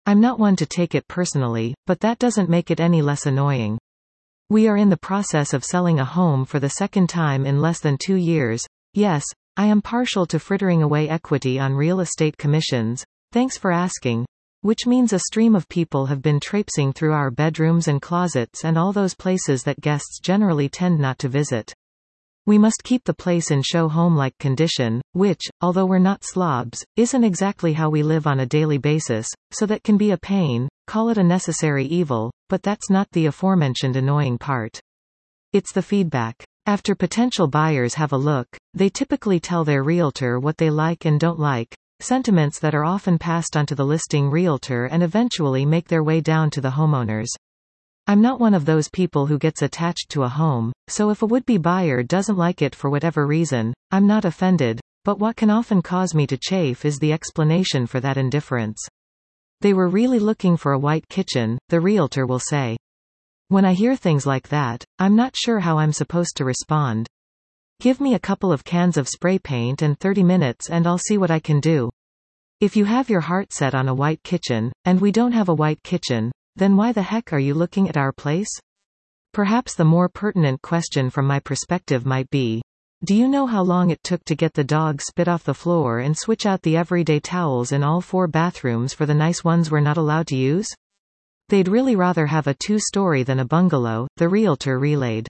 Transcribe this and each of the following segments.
I'm not one to take it personally, but that doesn't make it any less annoying. We are in the process of selling a home for the second time in less than 2 years. Yes, I am partial to frittering away equity on real estate commissions. Thanks for asking. Which means a stream of people have been traipsing through our bedrooms and closets and all those places that guests generally tend not to visit. We must keep the place in show home-like condition, which, although we're not slobs, isn't exactly how we live on a daily basis, so that can be a pain, call it a necessary evil, but that's not the aforementioned annoying part. It's the feedback. After potential buyers have a look, they typically tell their realtor what they like and don't like, sentiments that are often passed onto the listing realtor and eventually make their way down to the homeowners. I'm not one of those people who gets attached to a home, so if a would-be buyer doesn't like it for whatever reason, I'm not offended, but what can often cause me to chafe is the explanation for that indifference. They were really looking for a white kitchen, the realtor will say. When I hear things like that, I'm not sure how I'm supposed to respond. Give me a couple of cans of spray paint and 30 minutes and I'll see what I can do. If you have your heart set on a white kitchen, and we don't have a white kitchen, then why the heck are you looking at our place? Perhaps the more pertinent question from my perspective might be, do you know how long it took to get the dog spit off the floor and switch out the everyday towels in all 4 bathrooms for the nice ones we're not allowed to use? They'd really rather have a 2-story than a bungalow, the realtor relayed.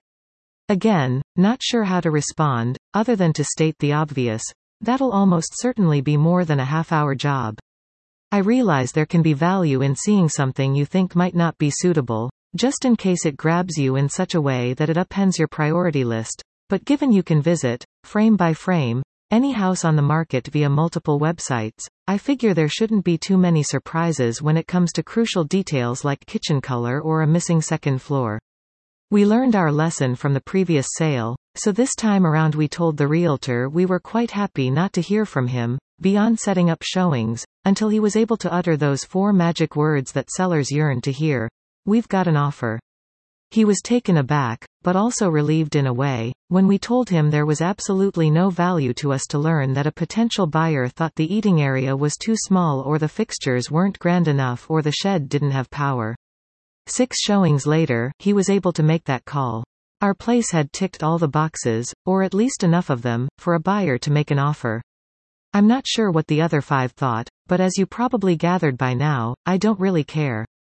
Again, not sure how to respond, other than to state the obvious. That'll almost certainly be more than a half-hour job. I realize there can be value in seeing something you think might not be suitable, just in case it grabs you in such a way that it upends your priority list, but given you can visit, frame by frame, any house on the market via multiple websites, I figure there shouldn't be too many surprises when it comes to crucial details like kitchen color or a missing second floor. We learned our lesson from the previous sale, so this time around we told the realtor we were quite happy not to hear from him, beyond setting up showings, until he was able to utter those 4 magic words that sellers yearn to hear. We've got an offer. He was taken aback, but also relieved in a way, when we told him there was absolutely no value to us to learn that a potential buyer thought the eating area was too small or the fixtures weren't grand enough or the shed didn't have power. 6 showings later, he was able to make that call. Our place had ticked all the boxes, or at least enough of them, for a buyer to make an offer. I'm not sure what the other 5 thought, but as you probably gathered by now, I don't really care.